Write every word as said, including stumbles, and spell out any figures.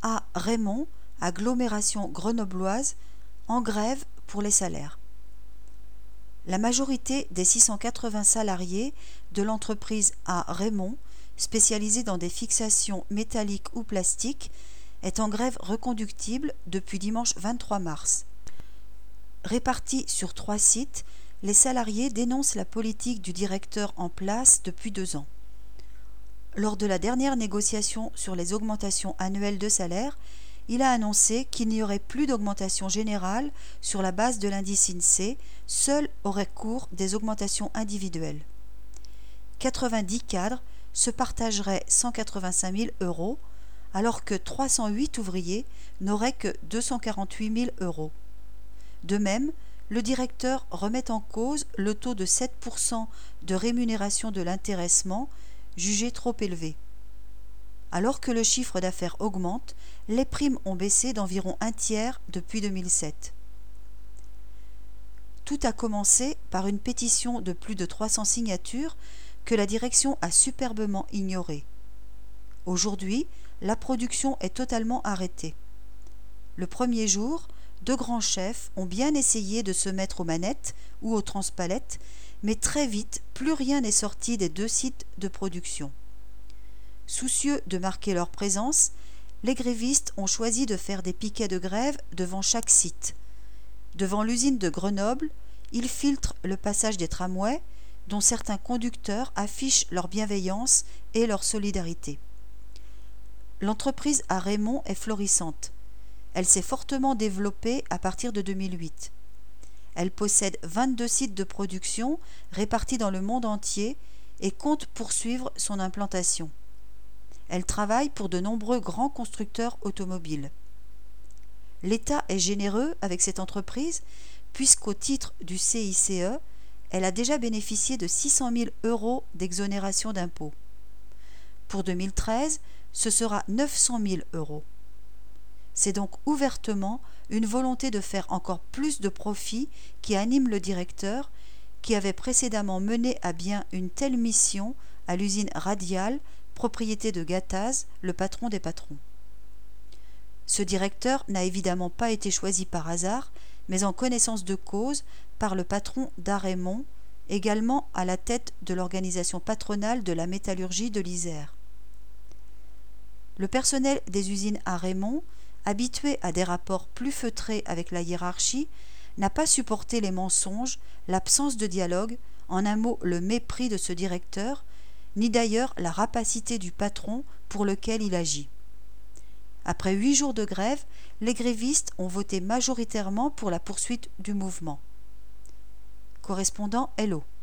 à Raymond, agglomération grenobloise, en grève pour les salaires. La majorité des six cent quatre-vingts salariés de l'entreprise à Raymond, spécialisée dans des fixations métalliques ou plastiques, est en grève reconductible depuis dimanche vingt-trois mars. Répartis sur trois sites, les salariés dénoncent la politique du directeur en place depuis deux ans. Lors de la dernière négociation sur les augmentations annuelles de salaire, il a annoncé qu'il n'y aurait plus d'augmentation générale sur la base de l'indice INSEE, seul aurait cours des augmentations individuelles. quatre-vingt-dix cadres se partageraient cent quatre-vingt-cinq mille euros, alors que trois cent huit ouvriers n'auraient que deux cent quarante-huit mille euros. De même, le directeur remet en cause le taux de sept pour cent de rémunération de l'intéressement, jugé trop élevé. Alors que le chiffre d'affaires augmente, les primes ont baissé d'environ un tiers depuis deux mille sept. Tout a commencé par une pétition de plus de trois cents signatures que la direction a superbement ignorée. Aujourd'hui, la production est totalement arrêtée. Le premier jour, deux grands chefs ont bien essayé de se mettre aux manettes ou aux transpalettes, mais très vite, plus rien n'est sorti des deux sites de production. Soucieux de marquer leur présence, les grévistes ont choisi de faire des piquets de grève devant chaque site. Devant l'usine de Grenoble, ils filtrent le passage des tramways, dont certains conducteurs affichent leur bienveillance et leur solidarité. L'entreprise à Raymond est florissante. Elle s'est fortement développée à partir de deux mille huit. Elle possède vingt-deux sites de production répartis dans le monde entier et compte poursuivre son implantation. Elle travaille pour de nombreux grands constructeurs automobiles. L'État est généreux avec cette entreprise puisqu'au titre du C I C E, elle a déjà bénéficié de six cent mille euros d'exonération d'impôts. Pour deux mille treize, ce sera neuf cent mille euros. C'est donc ouvertement une volonté de faire encore plus de profit qui anime le directeur, qui avait précédemment mené à bien une telle mission à l'usine Radial, propriété de Gattaz, le patron des patrons. Ce directeur n'a évidemment pas été choisi par hasard, mais en connaissance de cause par le patron d'Araymond, également à la tête de l'organisation patronale de la métallurgie de l'Isère. Le personnel des usines à Raymond, habitué à des rapports plus feutrés avec la hiérarchie, n'a pas supporté les mensonges, l'absence de dialogue, en un mot le mépris de ce directeur, ni d'ailleurs la rapacité du patron pour lequel il agit. Après huit jours de grève, les grévistes ont voté majoritairement pour la poursuite du mouvement. Correspondant Hello.